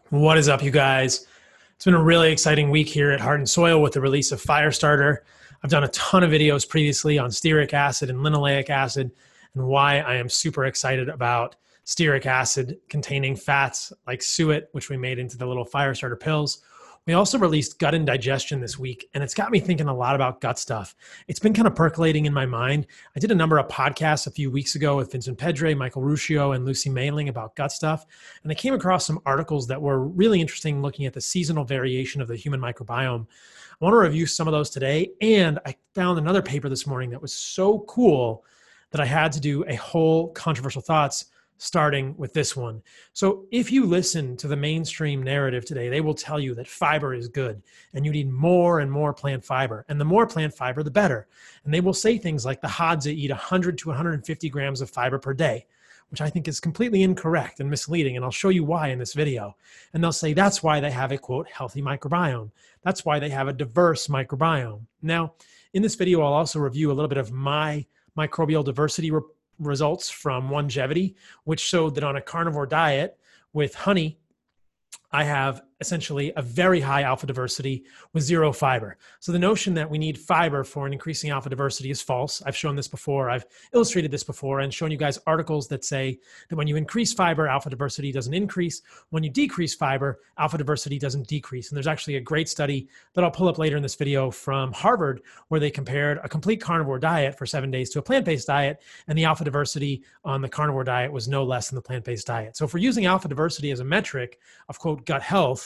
What is up, you guys? It's been a really exciting week here at Heart and Soil with the release of Firestarter. I've done a ton of videos previously on stearic acid and linoleic acid and why I am super excited about stearic acid containing fats like suet, which we made into the little Firestarter pills. We also released gut indigestion this week, and it's got me thinking a lot about gut stuff. It's been kind of percolating in my mind. I did a number of podcasts a few weeks ago with Vincent Pedre, Michael Ruscio, and Lucy Mailing about gut stuff, and I came across some articles that were really interesting looking at the seasonal variation of the human microbiome. I want to review some of those today, and I found another paper this morning that was so cool that I had to do a whole controversial thoughts starting with this one. So if you listen to the mainstream narrative today, they will tell you that fiber is good and you need more and more plant fiber. And the more plant fiber, the better. And they will say things like the Hadza eat 100 to 150 grams of fiber per day, which I think is completely incorrect and misleading. And I'll show you why in this video. And they'll say that's why they have a, quote, healthy microbiome. That's why they have a diverse microbiome. Now, in this video, I'll also review a little bit of my microbial diversity results from Longevity, which showed that on a carnivore diet with honey, I have essentially a very high alpha diversity with zero fiber. So the notion that we need fiber for an increasing alpha diversity is false. I've shown this before. I've illustrated this before and shown you guys articles that say that when you increase fiber, alpha diversity doesn't increase. When you decrease fiber, alpha diversity doesn't decrease. And there's actually a great study that I'll pull up later in this video from Harvard where they compared a complete carnivore diet for 7 days to a plant-based diet, and the alpha diversity on the carnivore diet was no less than the plant-based diet. So if we're using alpha diversity as a metric of, quote, gut health,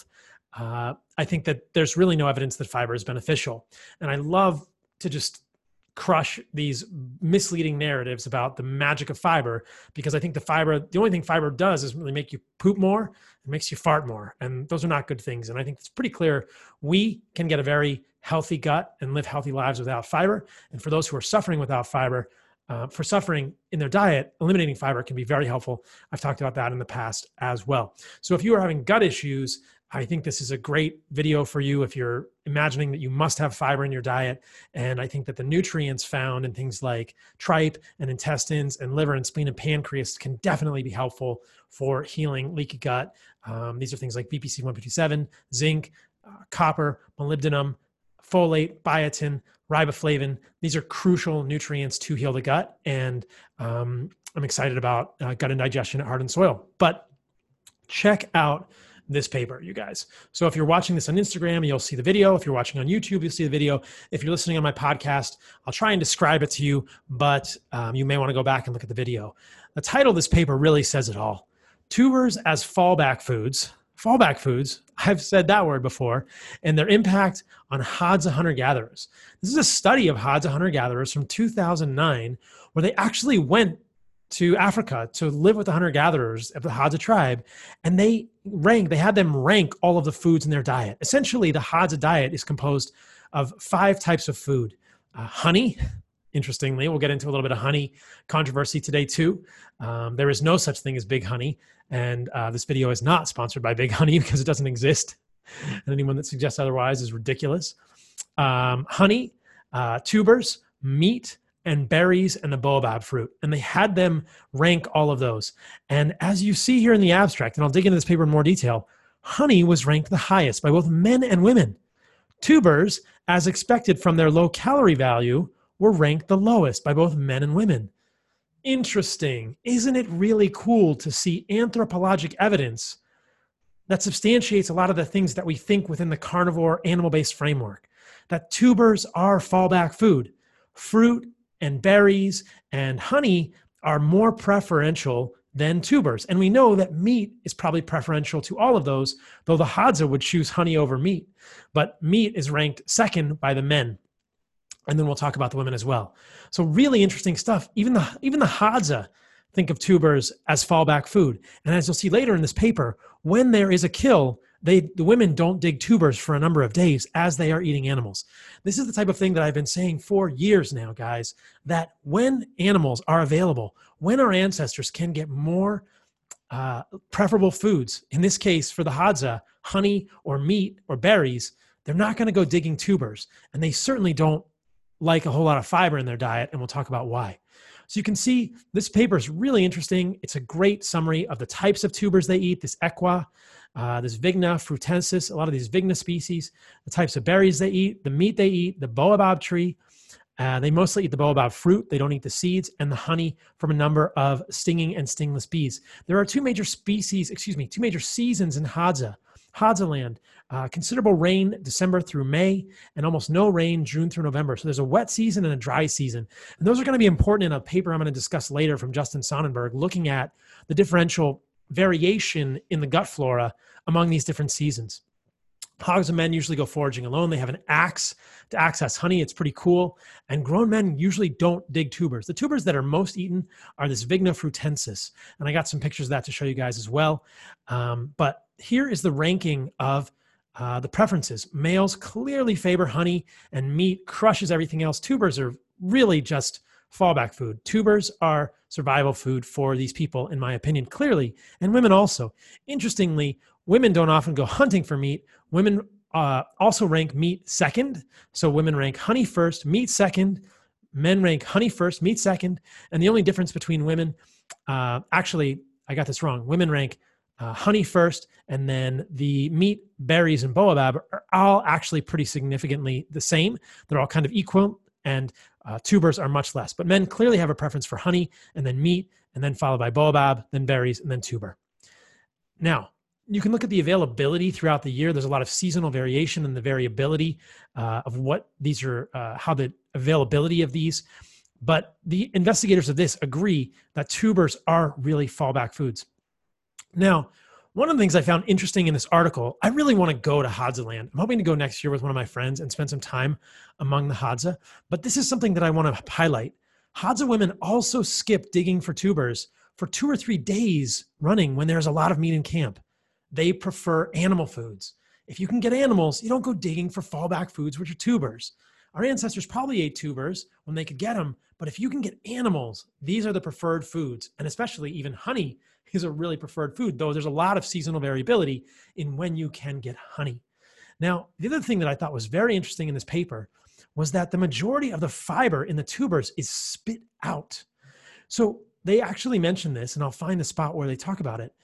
I think that there's really no evidence that fiber is beneficial. And I love to just crush these misleading narratives about the magic of fiber, because I think the only thing fiber does is really make you poop more. It makes you fart more. And those are not good things. And I think it's pretty clear we can get a very healthy gut and live healthy lives without fiber. And for those who are suffering without fiber, for suffering in their diet, eliminating fiber can be very helpful. I've talked about that in the past as well. So if you are having gut issues, I think this is a great video for you if you're imagining that you must have fiber in your diet. And I think that the nutrients found in things like tripe and intestines and liver and spleen and pancreas can definitely be helpful for healing leaky gut. These are things like BPC 157, zinc, copper, molybdenum, folate, biotin, riboflavin. These are crucial nutrients to heal the gut. And I'm excited about gut indigestion at Heart and Soil. But check out this paper, you guys. So if you're watching this on Instagram, you'll see the video. If you're watching on YouTube, you'll see the video. If you're listening on my podcast, I'll try and describe it to you, but you may want to go back and look at the video. The title of this paper really says it all. Tubers as fallback foods. Fallback foods, I've said that word before, and their impact on Hadza hunter-gatherers. This is a study of Hadza hunter-gatherers from 2009, where they actually went to Africa to live with the hunter-gatherers of the Hadza tribe, and they had them rank all of the foods in their diet. Essentially, the Hadza diet is composed of 5 types of food. Honey, interestingly, we'll get into a little bit of honey controversy today too. There is no such thing as Big Honey, and this video is not sponsored by Big Honey because it doesn't exist. And anyone that suggests otherwise is ridiculous. Honey, tubers, meat, and berries and the baobab fruit. And they had them rank all of those. And as you see here in the abstract, and I'll dig into this paper in more detail, honey was ranked the highest by both men and women. Tubers, as expected from their low calorie value, were ranked the lowest by both men and women. Interesting. Isn't it really cool to see anthropologic evidence that substantiates a lot of the things that we think within the carnivore animal-based framework? That tubers are fallback food. Fruit and berries and honey are more preferential than tubers. And we know that meat is probably preferential to all of those, though the Hadza would choose honey over meat. But meat is ranked second by the men. And then we'll talk about the women as well. So really interesting stuff. Even the Hadza think of tubers as fallback food. And as you'll see later in this paper, when there is a kill, the women don't dig tubers for a number of days as they are eating animals. This is the type of thing that I've been saying for years now, guys, that when animals are available, when our ancestors can get more preferable foods, in this case for the Hadza, honey or meat or berries, they're not going to go digging tubers. And they certainly don't like a whole lot of fiber in their diet, and we'll talk about why. So you can see this paper is really interesting. It's a great summary of the types of tubers they eat, this equa. There's Vigna frutensis, a lot of these Vigna species, the types of berries they eat, the meat they eat, the baobab tree. They mostly eat the baobab fruit. They don't eat the seeds, and the honey from a number of stinging and stingless bees. There are two major seasons in Hadza land. Considerable rain December through May, and almost no rain June through November. So there's a wet season and a dry season. And those are going to be important in a paper I'm going to discuss later from Justin Sonnenberg, looking at the differential variation in the gut flora among these different seasons. Hogs and men usually go foraging alone. They have an axe to access honey. It's pretty cool. And grown men usually don't dig tubers. The tubers that are most eaten are this Vigna frutensis. And I got some pictures of that to show you guys as well. But here is the ranking of the preferences. Males clearly favor honey, and meat crushes everything else. Tubers are really just fallback food. Tubers are survival food for these people, in my opinion, clearly, and women also. Interestingly, women don't often go hunting for meat. Women also rank meat second. So women rank honey first, meat second. Men rank honey first, meat second. And the only difference between women, actually, I got this wrong. Women rank honey first, and then the meat, berries, and baobab are all actually pretty significantly the same. They're all kind of equal, and tubers are much less. But men clearly have a preference for honey, and then meat, and then followed by baobab, then berries, and then tuber. Now, you can look at the availability throughout the year. There's a lot of seasonal variation in the variability of what these are, how the availability of these. But the investigators of this agree that tubers are really fallback foods. Now, one of the things I found interesting in this article, I really want to go to Hadza land. I'm hoping to go next year with one of my friends and spend some time among the Hadza. But this is something that I want to highlight. Hadza women also skip digging for tubers for 2 or 3 days running when there's a lot of meat in camp. They prefer animal foods. If you can get animals, you don't go digging for fallback foods, which are tubers. Our ancestors probably ate tubers when they could get them, but if you can get animals, these are the preferred foods, and especially even honey is a really preferred food, though there's a lot of seasonal variability in when you can get honey. Now, the other thing that I thought was very interesting in this paper was that the majority of the fiber in the tubers is spit out. So they actually mention this, and I'll find the spot where they talk about it.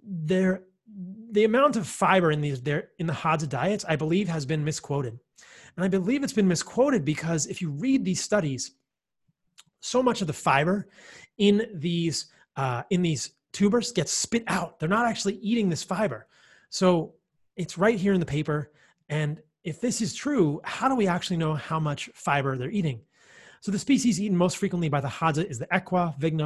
The amount of fiber in the Hadza diets, I believe, has been misquoted. And I believe it's been misquoted because if you read these studies, so much of the fiber in these tubers gets spit out. They're not actually eating this fiber. So it's right here in the paper. And if this is true, how do we actually know how much fiber they're eating? So the species eaten most frequently by the Hadza is the Equa, Vigna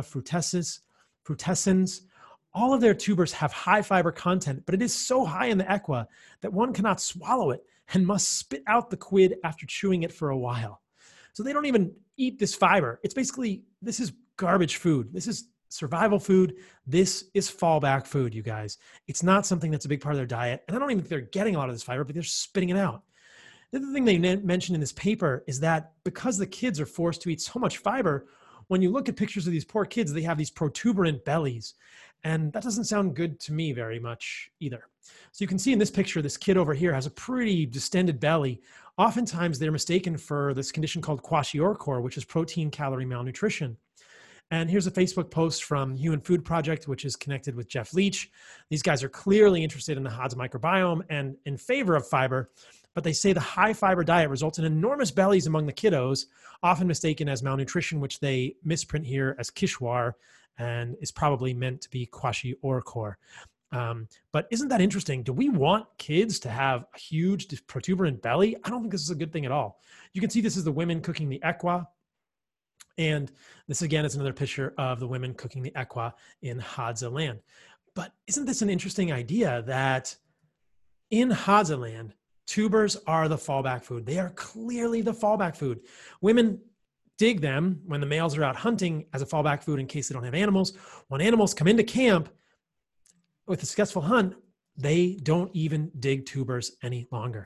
frutescens. All of their tubers have high fiber content, but it is so high in the Equa that one cannot swallow it and must spit out the quid after chewing it for a while. So they don't even eat this fiber. It's basically, this is garbage food. This is survival food. This is fallback food, you guys. It's not something that's a big part of their diet. And I don't even think they're getting a lot of this fiber, but they're spitting it out. The other thing they mentioned in this paper is that because the kids are forced to eat so much fiber, when you look at pictures of these poor kids, they have these protuberant bellies. And that doesn't sound good to me very much either. So you can see in this picture, this kid over here has a pretty distended belly. Oftentimes they're mistaken for this condition called kwashiorkor, which is protein calorie malnutrition. And here's a Facebook post from Human Food Project, which is connected with Jeff Leach. These guys are clearly interested in the Hadza microbiome and in favor of fiber, but they say the high fiber diet results in enormous bellies among the kiddos, often mistaken as malnutrition, which they misprint here as kishwar, and is probably meant to be kwashiorkor. But isn't that interesting? Do we want kids to have a huge protuberant belly? I don't think this is a good thing at all. You can see this is the women cooking the Equa. And this again is another picture of the women cooking the Equa in Hadza land. But isn't this an interesting idea that in Hadza land, tubers are the fallback food? They are clearly the fallback food. Women dig them when the males are out hunting as a fallback food in case they don't have animals. When animals come into camp with a successful hunt, they don't even dig tubers any longer.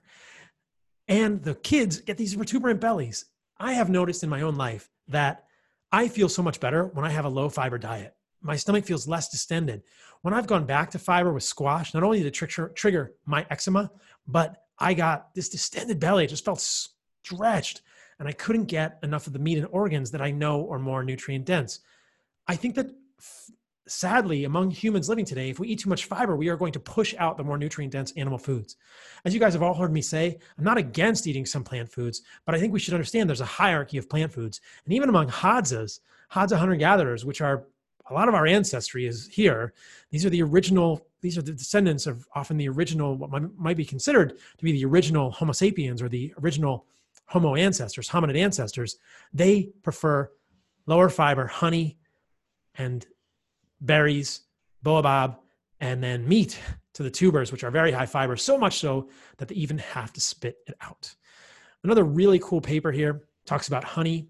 And the kids get these protuberant bellies. I have noticed in my own life that I feel so much better when I have a low fiber diet. My stomach feels less distended. When I've gone back to fiber with squash, not only did it trigger my eczema, but I got this distended belly. It just felt stretched, and I couldn't get enough of the meat and organs that I know are more nutrient dense. I think that sadly, among humans living today, if we eat too much fiber, we are going to push out the more nutrient-dense animal foods. As you guys have all heard me say, I'm not against eating some plant foods, but I think we should understand there's a hierarchy of plant foods. And even among Hadza hunter-gatherers, which are a lot of our ancestry is here, these are the descendants of often the original, what might be considered to be the original Homo sapiens or the original Homo ancestors, hominid ancestors. They prefer lower fiber, honey, and berries, baobab, and then meat to the tubers, which are very high fiber, so much so that they even have to spit it out. Another really cool paper here talks about honey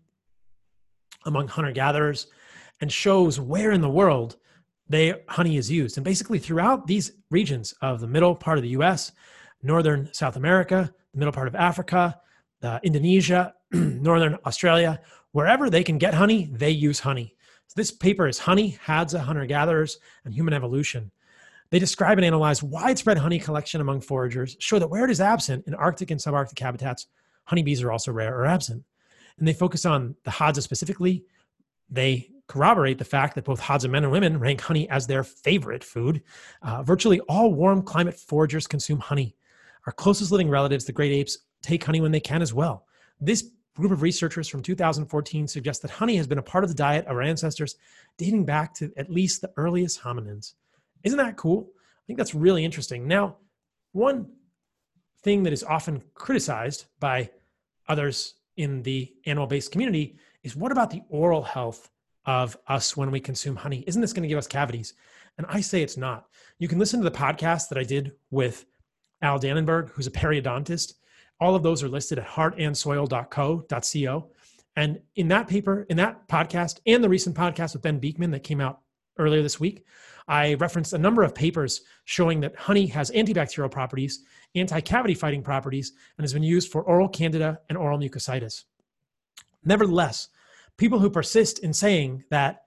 among hunter-gatherers and shows where in the world honey is used. And basically throughout these regions of the middle part of the US, northern South America, the middle part of Africa, Indonesia, northern Australia, wherever they can get honey, they use honey. So this paper is Honey, Hadza Hunter-Gatherers, and Human Evolution. They describe and analyze widespread honey collection among foragers, show that where it is absent in Arctic and subarctic habitats, honeybees are also rare or absent. And they focus on the Hadza specifically. They corroborate the fact that both Hadza men and women rank honey as their favorite food. Virtually all warm climate foragers consume honey. Our closest living relatives, the great apes, take honey when they can as well. This group of researchers from 2014 suggests that honey has been a part of the diet of our ancestors dating back to at least the earliest hominins. Isn't that cool? I think that's really interesting. Now, one thing that is often criticized by others in the animal-based community is, what about the oral health of us when we consume honey? Isn't this going to give us cavities? And I say it's not. You can listen to the podcast that I did with Al Dannenberg, who's a periodontist. All of those are listed at heartandsoil.co. And in that paper, in that podcast, and the recent podcast with Ben Beekman that came out earlier this week, I referenced a number of papers showing that honey has antibacterial properties, anti-cavity fighting properties, and has been used for oral candida and oral mucositis. Nevertheless, people who persist in saying that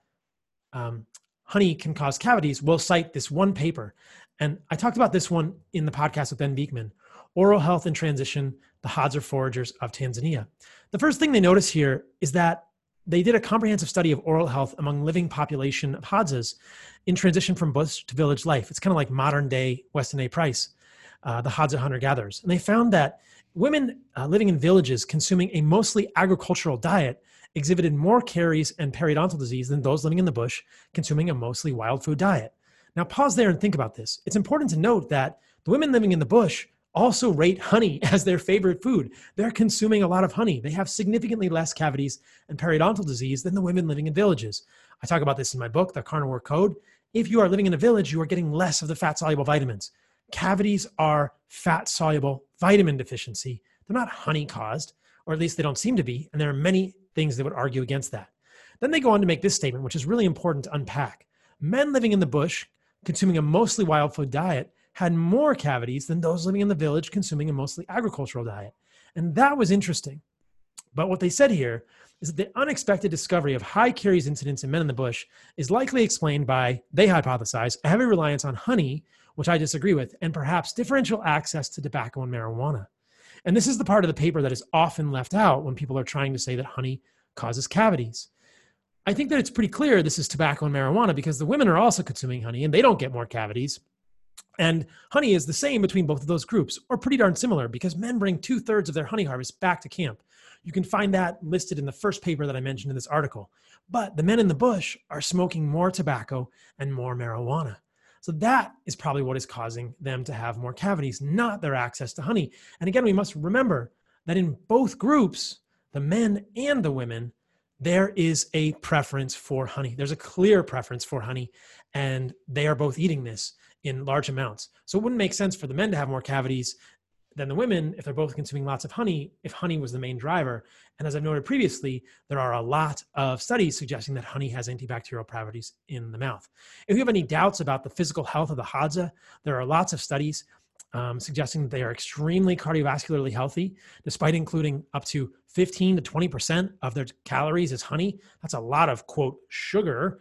honey can cause cavities will cite this one paper. And I talked about this one in the podcast with Ben Beekman, Oral Health in Transition, the Hadza Foragers of Tanzania. The first thing they notice here is that they did a comprehensive study of oral health among living population of Hadzas in transition from bush to village life. It's kind of like modern day Weston A. Price, the Hadza hunter-gatherers. And they found that women living in villages consuming a mostly agricultural diet exhibited more caries and periodontal disease than those living in the bush consuming a mostly wild food diet. Now pause there and think about this. It's important to note that the women living in the bush also rate honey as their favorite food. They're consuming a lot of honey. They have significantly less cavities and periodontal disease than the women living in villages. I talk about this in my book, The Carnivore Code. If you are living in a village, you are getting less of the fat-soluble vitamins. Cavities are fat-soluble vitamin deficiency. They're not honey-caused, or at least they don't seem to be, and there are many things that would argue against that. Then they go on to make this statement, which is really important to unpack. Men living in the bush, consuming a mostly wild food diet, had more cavities than those living in the village consuming a mostly agricultural diet. And that was interesting. But what they said here is that the unexpected discovery of high caries incidence in men in the bush is likely explained by, they hypothesize, a heavy reliance on honey, which I disagree with, and perhaps differential access to tobacco and marijuana. And this is the part of the paper that is often left out when people are trying to say that honey causes cavities. I think that it's pretty clear this is tobacco and marijuana because the women are also consuming honey and they don't get more cavities. And honey is the same between both of those groups, or pretty darn similar, because men bring 2/3 of their honey harvest back to camp. You can find that listed in the first paper that I mentioned in this article. But the men in the bush are smoking more tobacco and more marijuana. So that is probably what is causing them to have more cavities, not their access to honey. And again, we must remember that in both groups, the men and the women, there is a preference for honey. There's a clear preference for honey, and they are both eating this in large amounts. So it wouldn't make sense for the men to have more cavities than the women if they're both consuming lots of honey, if honey was the main driver. And as I've noted previously, there are a lot of studies suggesting that honey has antibacterial properties in the mouth. If you have any doubts about the physical health of the Hadza, there are lots of studies suggesting that they are extremely cardiovascularly healthy, despite including up to 15 to 20% of their calories as honey. That's a lot of, quote, sugar,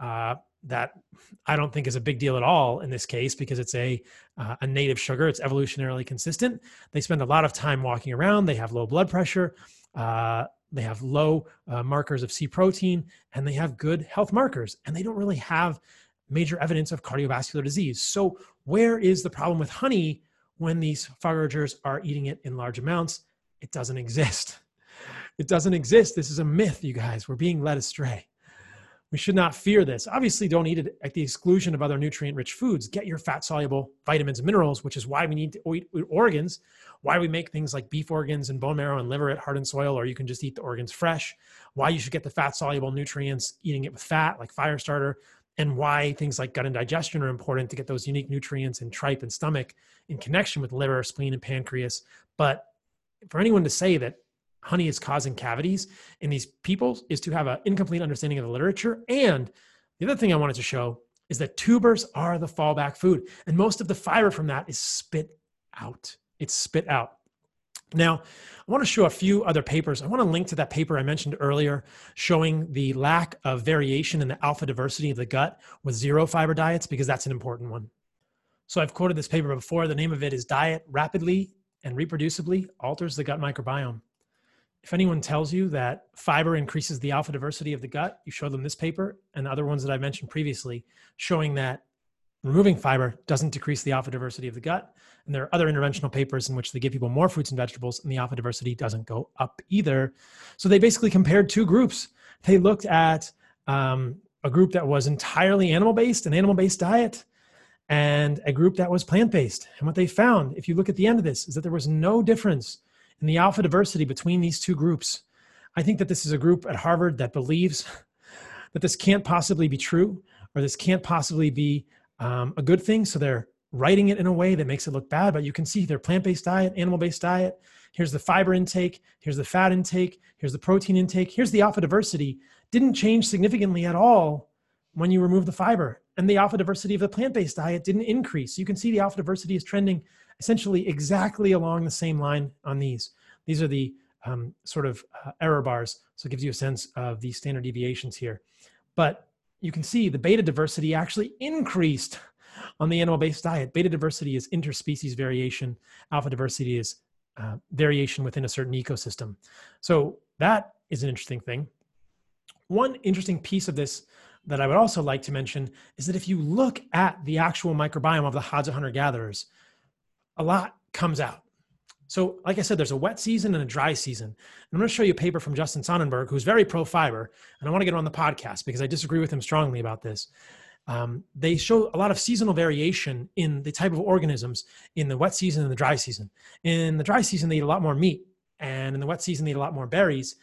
that I don't think is a big deal at all in this case because it's a native sugar. It's evolutionarily consistent. They spend a lot of time walking around. They have low blood pressure. They have low markers of C protein, and they have good health markers. And they don't really have major evidence of cardiovascular disease. So where is the problem with honey when these foragers are eating it in large amounts? It doesn't exist. It doesn't exist. This is a myth, you guys. We're being led astray. We should not fear this. Obviously, don't eat it at the exclusion of other nutrient-rich foods. Get your fat-soluble vitamins and minerals, which is why we need to eat organs, why we make things like beef organs and bone marrow and liver at Heart and Soil, or you can just eat the organs fresh, why you should get the fat-soluble nutrients eating it with fat, like Firestarter, and why things like gut and digestion are important to get those unique nutrients in tripe and stomach in connection with liver, spleen, and pancreas. But for anyone to say that honey is causing cavities in these people is to have an incomplete understanding of the literature. And the other thing I wanted to show is that tubers are the fallback food. And most of the fiber from that is spit out. It's spit out. Now, I want to show a few other papers. I want to link to that paper I mentioned earlier showing the lack of variation in the alpha diversity of the gut with zero fiber diets, because that's an important one. So I've quoted this paper before. The name of it is Diet Rapidly and Reproducibly Alters the Gut Microbiome. If anyone tells you that fiber increases the alpha diversity of the gut, you show them this paper and other ones that I mentioned previously, showing that removing fiber doesn't decrease the alpha diversity of the gut. And there are other interventional papers in which they give people more fruits and vegetables and the alpha diversity doesn't go up either. So they basically compared two groups. They looked at a group that was entirely animal-based, an animal-based diet, and a group that was plant-based. And what they found, if you look at the end of this, is that there was no difference in the alpha diversity between these two groups. I think that this is a group at Harvard that believes that this can't possibly be true, or this can't possibly be a good thing. So they're writing it in a way that makes it look bad, but you can see their plant-based diet, animal-based diet. Here's the fiber intake. Here's the fat intake. Here's the protein intake. Here's the alpha diversity. Didn't change significantly at all when you remove the fiber. And the alpha diversity of the plant-based diet didn't increase. You can see the alpha diversity is trending essentially exactly along the same line on these. These are the error bars. So it gives you a sense of the standard deviations here. But you can see the beta diversity actually increased on the animal-based diet. Beta diversity is interspecies variation. Alpha diversity is variation within a certain ecosystem. So that is an interesting thing. One interesting piece of this that I would also like to mention is that if you look at the actual microbiome of the Hadza hunter-gatherers, a lot comes out. So like I said, there's a wet season and a dry season. And I'm going to show you a paper from Justin Sonnenberg, who's very pro-fiber, and I want to get him on the podcast because I disagree with him strongly about this. They show a lot of seasonal variation in the type of organisms in the wet season and the dry season. In the dry season, they eat a lot more meat, and in the wet season, they eat a lot more berries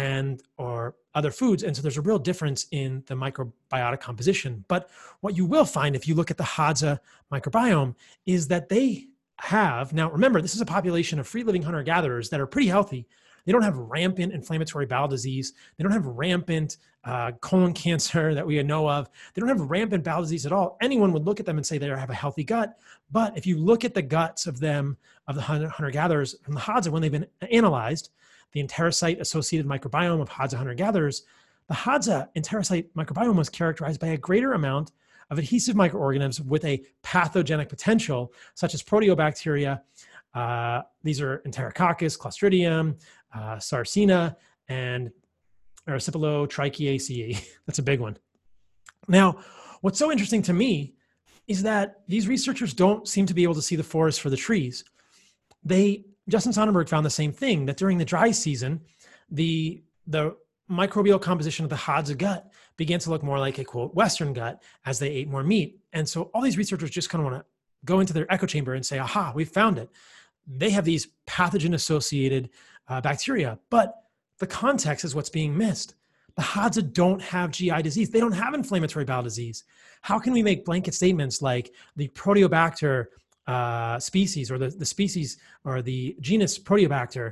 or other foods. And so there's a real difference in the microbiotic composition. But what you will find if you look at the Hadza microbiome is that they have, now remember, this is a population of free-living hunter-gatherers that are pretty healthy. They don't have rampant inflammatory bowel disease. They don't have rampant colon cancer that we know of. They don't have rampant bowel disease at all. Anyone would look at them and say they have a healthy gut. But if you look at the guts of the hunter-gatherers from the Hadza, when they've been analyzed, the enterocyte-associated microbiome of Hadza hunter-gatherers, the Hadza enterocyte microbiome was characterized by a greater amount of adhesive microorganisms with a pathogenic potential, such as proteobacteria. These are Enterococcus, Clostridium, Sarcina, and Erysipelotrichiaceae. That's a big one. Now, what's so interesting to me is that these researchers don't seem to be able to see the forest for the trees. Justin Sonnenberg found the same thing, that during the dry season, the microbial composition of the Hadza gut began to look more like a, quote, Western gut as they ate more meat. And so all these researchers just kind of want to go into their echo chamber and say, aha, we found it. They have these pathogen-associated bacteria, but the context is what's being missed. The Hadza don't have GI disease. They don't have inflammatory bowel disease. How can we make blanket statements like the Proteobacter species or the species or the genus Proteobacter,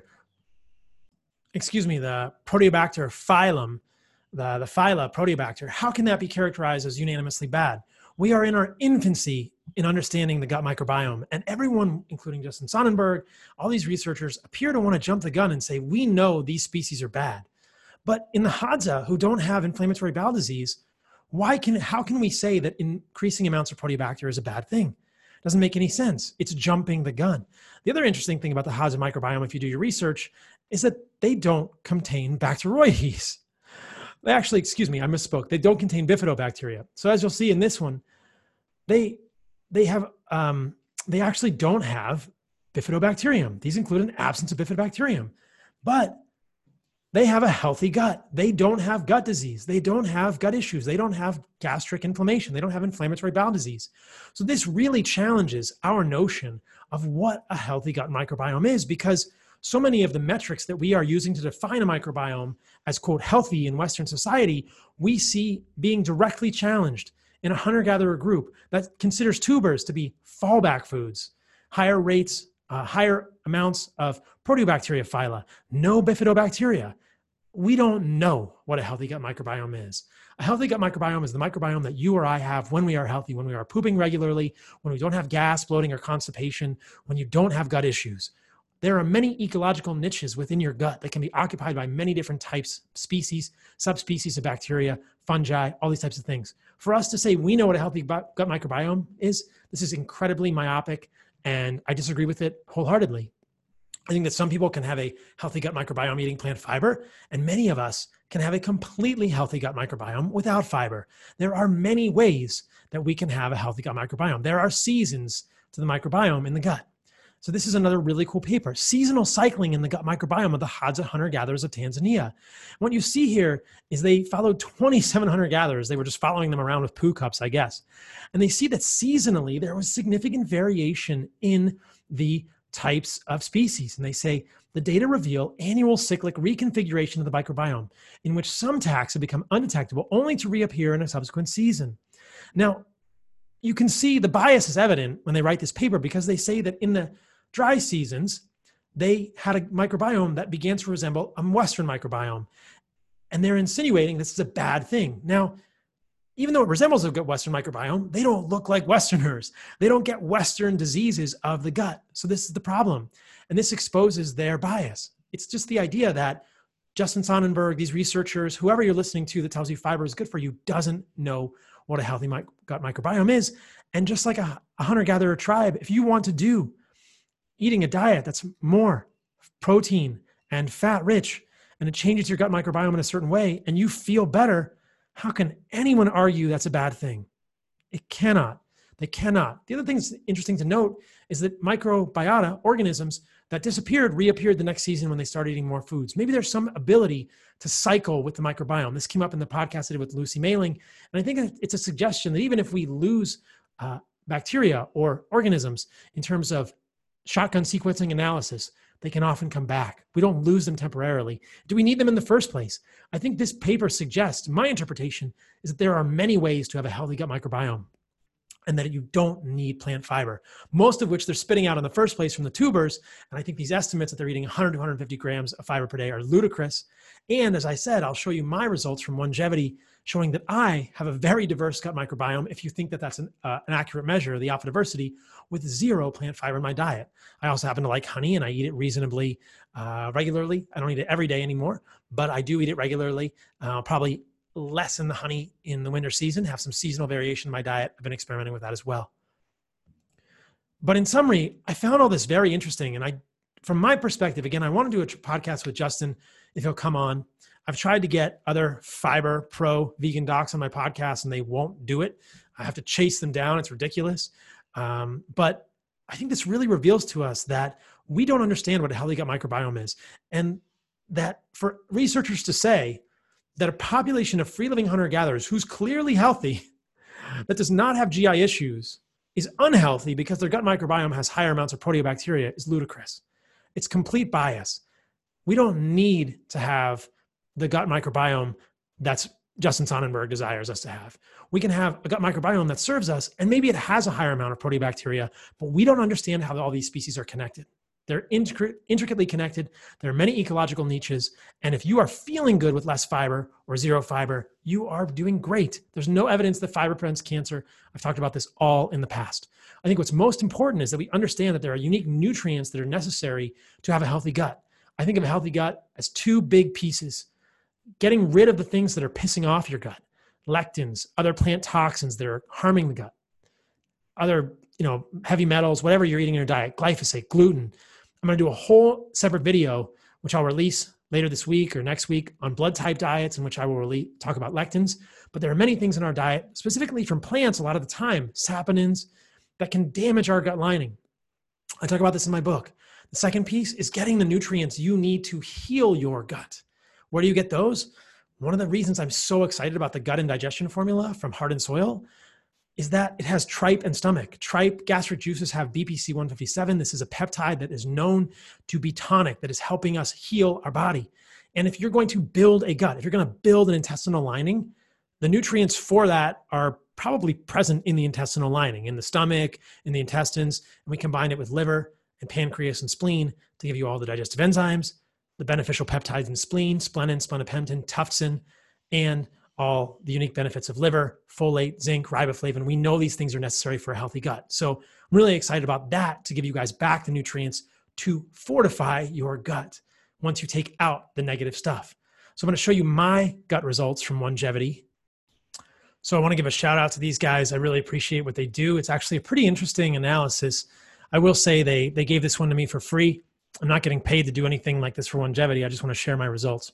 the Proteobacter phylum, the phyla Proteobacter, how can that be characterized as unanimously bad? We are in our infancy in understanding the gut microbiome, and everyone, including Justin Sonnenberg, all these researchers appear to want to jump the gun and say, we know these species are bad. But in the Hadza, who don't have inflammatory bowel disease, how can we say that increasing amounts of Proteobacter is a bad thing? It doesn't make any sense. It's jumping the gun. The other interesting thing about the Hadza microbiome, if you do your research, is that they don't contain Bacteroides. They actually, excuse me, I misspoke. They don't contain bifidobacteria. So as you'll see in this one, they actually don't have bifidobacterium. These include an absence of bifidobacterium, but they have a healthy gut. They don't have gut disease. They don't have gut issues. They don't have gastric inflammation. They don't have inflammatory bowel disease. So this really challenges our notion of what a healthy gut microbiome is, because so many of the metrics that we are using to define a microbiome as, quote, healthy in Western society, we see being directly challenged in a hunter-gatherer group that considers tubers to be fallback foods, higher rates, higher amounts of proteobacteria phyla, no bifidobacteria. We don't know what a healthy gut microbiome is. A healthy gut microbiome is the microbiome that you or I have when we are healthy, when we are pooping regularly, when we don't have gas, bloating, or constipation, when you don't have gut issues. There are many ecological niches within your gut that can be occupied by many different types, species, subspecies of bacteria, fungi, all these types of things. For us to say we know what a healthy gut microbiome is, this is incredibly myopic, and I disagree with it wholeheartedly. I think that some people can have a healthy gut microbiome eating plant fiber, and many of us can have a completely healthy gut microbiome without fiber. There are many ways that we can have a healthy gut microbiome. There are seasons to the microbiome in the gut. So this is another really cool paper, seasonal cycling in the gut microbiome of the Hadza hunter-gatherers of Tanzania. What you see here is they followed 27 hunter-gatherers. They were just following them around with poo cups, I guess. And they see that seasonally, there was significant variation in the types of species. And they say the data reveal annual cyclic reconfiguration of the microbiome, in which some taxa become undetectable only to reappear in a subsequent season. Now, you can see the bias is evident when they write this paper, because they say that in the dry seasons, they had a microbiome that began to resemble a Western microbiome. And they're insinuating this is a bad thing. Now, even though it resembles a good Western microbiome, they don't look like Westerners. They don't get Western diseases of the gut. So this is the problem. And this exposes their bias. It's just the idea that Justin Sonnenberg, these researchers, whoever you're listening to that tells you fiber is good for you, doesn't know what a healthy gut microbiome is. And just like a hunter-gatherer tribe, if you want to do eating a diet that's more protein and fat rich, and it changes your gut microbiome in a certain way, and you feel better, how can anyone argue that's a bad thing? It cannot. They cannot. The other thing that's interesting to note is that microbiota, organisms that disappeared, reappeared the next season when they started eating more foods. Maybe there's some ability to cycle with the microbiome. This came up in the podcast I did with Lucy Mailing. And I think it's a suggestion that even if we lose bacteria or organisms in terms of shotgun sequencing analysis, they can often come back. We don't lose them temporarily. Do we need them in the first place? I think this paper suggests, my interpretation is that there are many ways to have a healthy gut microbiome, and that you don't need plant fiber, most of which they're spitting out in the first place from the tubers. And I think these estimates that they're eating 100 to 150 grams of fiber per day are ludicrous. And as I said, I'll show you my results from Longevity showing that I have a very diverse gut microbiome, if you think that that's an accurate measure of the alpha diversity, with zero plant fiber in my diet. I also happen to like honey, and I eat it reasonably regularly. I don't eat it every day anymore, but I do eat it regularly, probably lessen the honey in the winter season, have some seasonal variation in my diet. I've been experimenting with that as well. But in summary, I found all this very interesting. And from my perspective, again, I want to do a podcast with Justin if he'll come on. I've tried to get other fiber pro vegan docs on my podcast, and they won't do it. I have to chase them down. It's ridiculous. But I think this really reveals to us that we don't understand what a healthy gut microbiome is. And that for researchers to say that a population of free-living hunter-gatherers who's clearly healthy, that does not have GI issues, is unhealthy because their gut microbiome has higher amounts of proteobacteria is ludicrous. It's complete bias. We don't need to have the gut microbiome that's Justin Sonnenberg desires us to have. We can have a gut microbiome that serves us, and maybe it has a higher amount of proteobacteria, but we don't understand how all these species are connected. They're intricately connected. There are many ecological niches. And if you are feeling good with less fiber or zero fiber, you are doing great. There's no evidence that fiber prevents cancer. I've talked about this all in the past. I think what's most important is that we understand that there are unique nutrients that are necessary to have a healthy gut. I think of a healthy gut as two big pieces. Getting rid of the things that are pissing off your gut, lectins, other plant toxins that are harming the gut, other heavy metals, whatever you're eating in your diet, glyphosate, gluten. I'm going to do a whole separate video, which I'll release later this week or next week on blood type diets, in which I will really talk about lectins. But there are many things in our diet, specifically from plants a lot of the time, saponins, that can damage our gut lining. I talk about this in my book. The second piece is getting the nutrients you need to heal your gut. Where do you get those? One of the reasons I'm so excited about the gut and digestion formula from Heart and Soil is that it has tripe and stomach. Tripe gastric juices have BPC 157. This is a peptide that is known to be tonic, that is helping us heal our body. And if you're going to build a gut, if you're going to build an intestinal lining, the nutrients for that are probably present in the intestinal lining, in the stomach, in the intestines, and we combine it with liver and pancreas and spleen to give you all the digestive enzymes, the beneficial peptides in spleen, splenin, splenopentin, tuftsin, and all the unique benefits of liver, folate, zinc, riboflavin. We know these things are necessary for a healthy gut. So I'm really excited about that to give you guys back the nutrients to fortify your gut once you take out the negative stuff. So I'm going to show you my gut results from Longevity. So I want to give a shout out to these guys. I really appreciate what they do. It's actually a pretty interesting analysis. I will say they gave this one to me for free. I'm not getting paid to do anything like this for Longevity. I just want to share my results.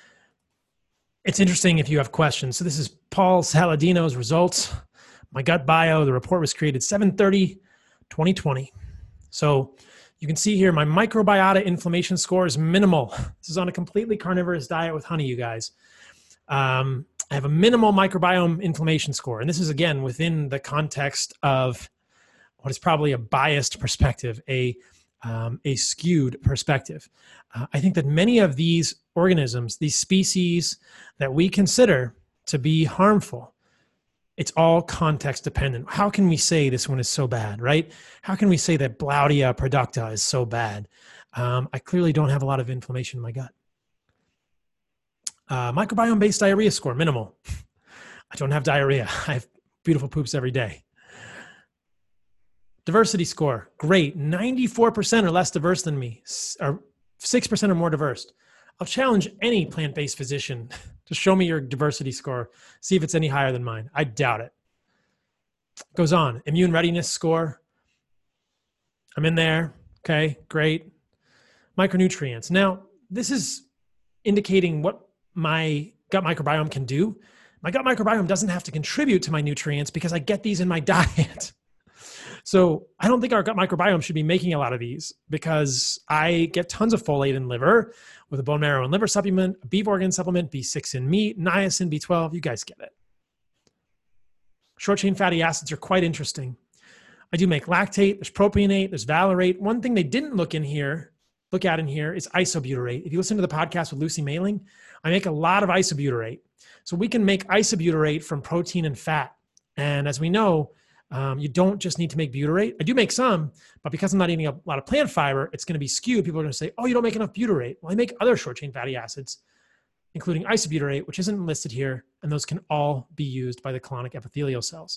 It's interesting if you have questions. So this is Paul Saladino's results. My gut bio, the report was created 7/30/2020. So you can see here, my microbiota inflammation score is minimal. This is on a completely carnivorous diet with honey, you guys. I have a minimal microbiome inflammation score. And this is, again, within the context of what is probably a biased perspective, a skewed perspective. I think that many of these organisms, these species that we consider to be harmful, it's all context dependent. How can we say this one is so bad, right? How can we say that Blaudia producta is so bad? I clearly don't have a lot of inflammation in my gut. Microbiome-based diarrhea score, minimal. I don't have diarrhea. I have beautiful poops every day. Diversity score, great. 94% are less diverse than me, or 6% are more diverse. I'll challenge any plant-based physician to show me your diversity score, see if it's any higher than mine. I doubt it. Goes on. Immune readiness score. I'm in there. Okay, great. Micronutrients. Now, this is indicating what my gut microbiome can do. My gut microbiome doesn't have to contribute to my nutrients because I get these in my diet. So I don't think our gut microbiome should be making a lot of these because I get tons of folate in liver with a bone marrow and liver supplement, a beef organ supplement, B6 in meat, niacin, B12. You guys get it. Short chain fatty acids are quite interesting. I do make lactate, there's propionate, there's valerate. One thing they didn't look at in here is isobutyrate. If you listen to the podcast with Lucy Mailing, I make a lot of isobutyrate. So we can make isobutyrate from protein and fat. And as we know, you don't just need to make butyrate. I do make some, but because I'm not eating a lot of plant fiber, it's going to be skewed. People are going to say, oh, you don't make enough butyrate. Well, I make other short chain fatty acids, including isobutyrate, which isn't listed here. And those can all be used by the colonic epithelial cells.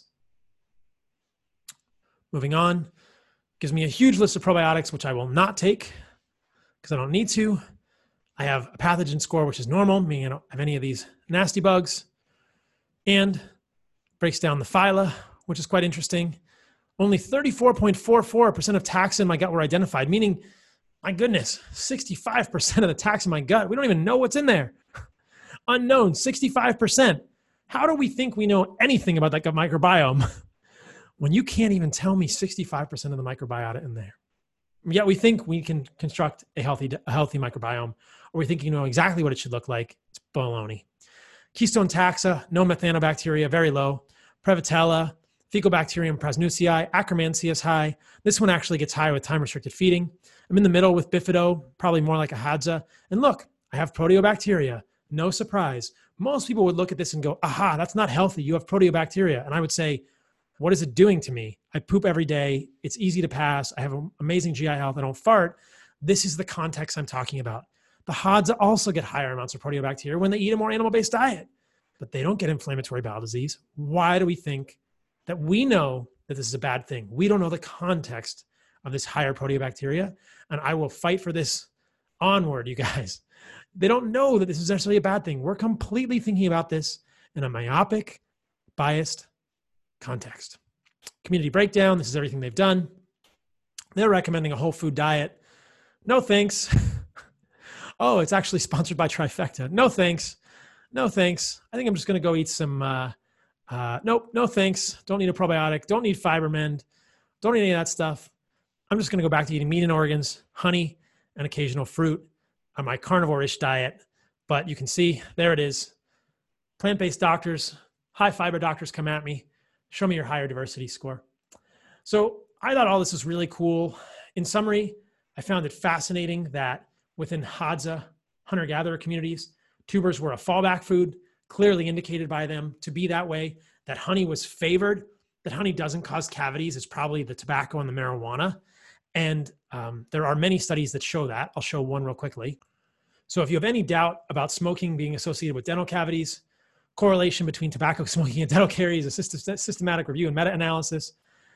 Moving on, gives me a huge list of probiotics, which I will not take because I don't need to. I have a pathogen score, which is normal, meaning I don't have any of these nasty bugs, and breaks down the phyla, which is quite interesting. Only 34.44% of taxa in my gut were identified, meaning, my goodness, 65% of the taxa in my gut, we don't even know what's in there. Unknown, 65%. How do we think we know anything about that gut microbiome when you can't even tell me 65% of the microbiota in there? Yet we think we can construct a healthy microbiome, or we think you know exactly what it should look like. It's baloney. Keystone taxa, no methanobacteria, very low. Prevotella, Fecobacterium prausnitzii, Akkermansia is high. This one actually gets high with time-restricted feeding. I'm in the middle with Bifido, probably more like a Hadza. And look, I have Proteobacteria. No surprise. Most people would look at this and go, aha, that's not healthy. You have Proteobacteria. And I would say, what is it doing to me? I poop every day. It's easy to pass. I have amazing GI health. I don't fart. This is the context I'm talking about. The Hadza also get higher amounts of Proteobacteria when they eat a more animal-based diet, but they don't get inflammatory bowel disease. Why do we think that we know that this is a bad thing? We don't know the context of this higher Proteobacteria, and I will fight for this onward, you guys. They don't know that this is necessarily a bad thing. We're completely thinking about this in a myopic, biased context. Community breakdown, this is everything they've done. They're recommending a whole food diet. No thanks. Oh, it's actually sponsored by Trifecta. No, thanks. No, thanks. I think I'm just going to go eat some, nope, no, thanks. Don't need a probiotic. Don't need FiberMend. Don't need any of that stuff. I'm just going to go back to eating meat and organs, honey, and occasional fruit on my carnivore-ish diet. But you can see, there it is. Plant-based doctors, high fiber doctors come at me. Show me your higher diversity score. So I thought all this was really cool. In summary, I found it fascinating that within Hadza hunter-gatherer communities, tubers were a fallback food, clearly indicated by them to be that way, that honey was favored, that honey doesn't cause cavities. It's probably the tobacco and the marijuana. And there are many studies that show that. I'll show one real quickly. So if you have any doubt about smoking being associated with dental cavities, correlation between tobacco smoking and dental caries, a systematic review and meta-analysis.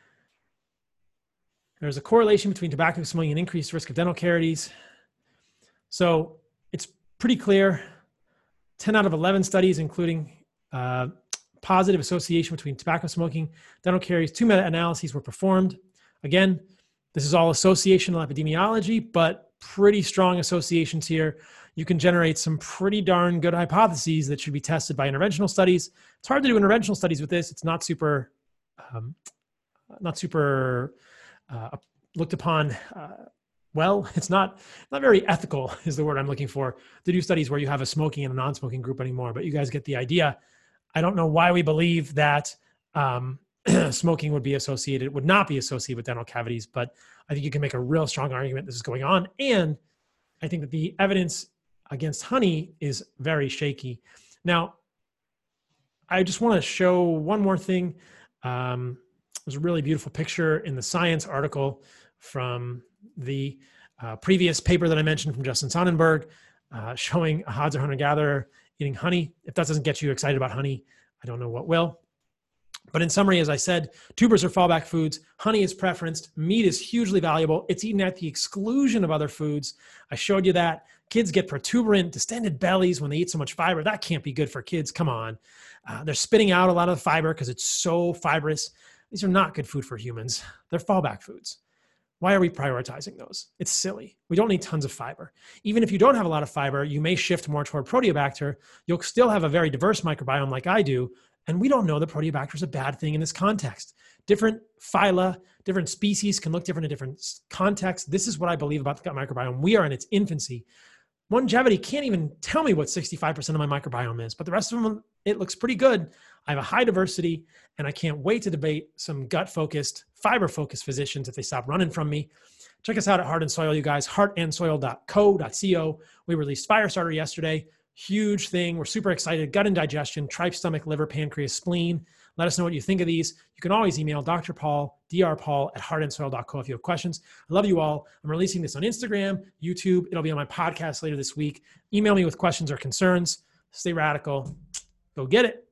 There's a correlation between tobacco smoking and increased risk of dental caries. So it's pretty clear. 10 out of 11 studies, including positive association between tobacco smoking, dental caries, 2 meta-analyses were performed. Again, this is all associational epidemiology, but pretty strong associations here. You can generate some pretty darn good hypotheses that should be tested by interventional studies. It's hard to do interventional studies with this. It's not super looked upon well. It's not very ethical is the word I'm looking for, to do studies where you have a smoking and a non-smoking group anymore, but you guys get the idea. I don't know why we believe that smoking would not be associated with dental cavities, but I think you can make a real strong argument this is going on. And I think that the evidence against honey is very shaky. Now, I just want to show one more thing. There's a really beautiful picture in the Science article from the previous paper that I mentioned from Justin Sonnenberg, showing a Hadza hunter-gatherer eating honey. If that doesn't get you excited about honey, I don't know what will. But in summary, as I said, tubers are fallback foods. Honey is preferenced. Meat is hugely valuable. It's eaten at the exclusion of other foods. I showed you that. Kids get protuberant, distended bellies when they eat so much fiber. That can't be good for kids. Come on. They're spitting out a lot of the fiber because it's so fibrous. These are not good food for humans. They're fallback foods. Why are we prioritizing those? It's silly. We don't need tons of fiber. Even if you don't have a lot of fiber, you may shift more toward Proteobacter. You'll still have a very diverse microbiome like I do. And we don't know that Proteobacter is a bad thing in this context. Different phyla, different species can look different in different contexts. This is what I believe about the gut microbiome. We are in its infancy. Longevity can't even tell me what 65% of my microbiome is, but the rest of them, it looks pretty good. I have a high diversity, and I can't wait to debate some gut-focused, fiber-focused physicians if they stop running from me. Check us out at Heart and Soil, you guys, heartandsoil.co.co. We released Firestarter yesterday. Huge thing. We're super excited. Gut and digestion, tripe, stomach, liver, pancreas, spleen. Let us know what you think of these. You can always email Dr. Paul, drpaul at heartandsoil.co if you have questions. I love you all. I'm releasing this on Instagram, YouTube. It'll be on my podcast later this week. Email me with questions or concerns. Stay radical. Go get it.